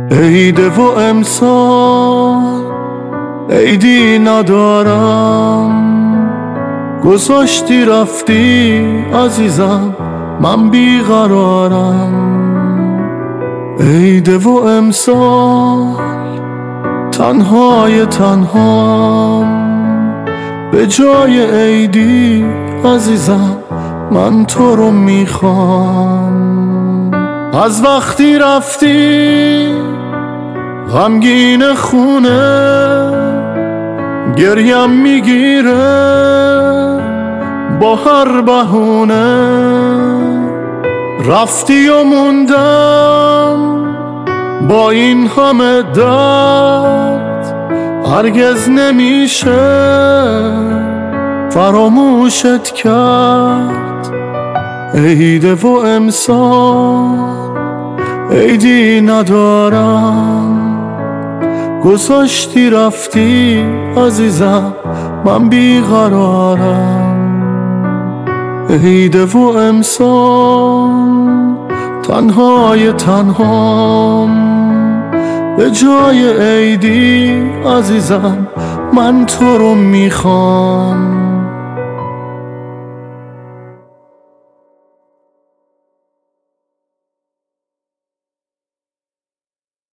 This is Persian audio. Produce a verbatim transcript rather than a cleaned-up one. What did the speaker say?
عیده و امسال عیدی ندارم، گذاشتی رفتی عزیزم من بیقرارم. عیده و امسال تنهای تنهام، به جای عیدی عزیزم من تو رو میخوام. از وقتی رفتی غمگین خونه گریم میگیره با هر بهونه. رفتی و موندم با این همه درد، هرگز نمیشه فراموشت کرد. عیده و امسال عیدی ندارم، گذاشتی رفتی عزیزم من بیقرارم. عیده و امسال تنهای تنهام، به جای عیدی عزیزم من تو رو میخوام.